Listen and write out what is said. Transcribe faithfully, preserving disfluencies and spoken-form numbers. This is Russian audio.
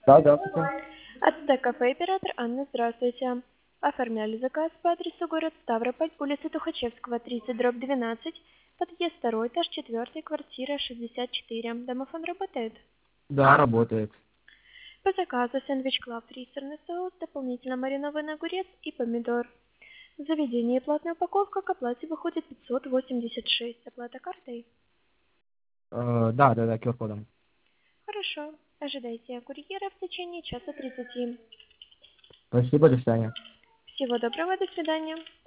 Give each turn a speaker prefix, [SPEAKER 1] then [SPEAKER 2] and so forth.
[SPEAKER 1] Да, здравствуйте.
[SPEAKER 2] АЦТ кафе оператор Анна, здравствуйте. Оформляли заказ по адресу город Ставрополь, улица Тухачевского, тридцать, дробь двенадцать, подъезд второй, этаж четвертый, квартира шестьдесят четыре. Домофон работает?
[SPEAKER 1] Да, работает.
[SPEAKER 2] По заказу сэндвич Клаб, три сырный соус, дополнительно маринованный огурец и помидор. В заведении платная упаковка, к оплате выходит пятьсот восемьдесят шесть. Оплата картой?
[SPEAKER 1] Э, да, да, да, ку ар кодом.
[SPEAKER 2] Хорошо. Ожидайте курьера в течение часа тридцати.
[SPEAKER 1] Спасибо, до свидания.
[SPEAKER 2] Всего доброго, до свидания.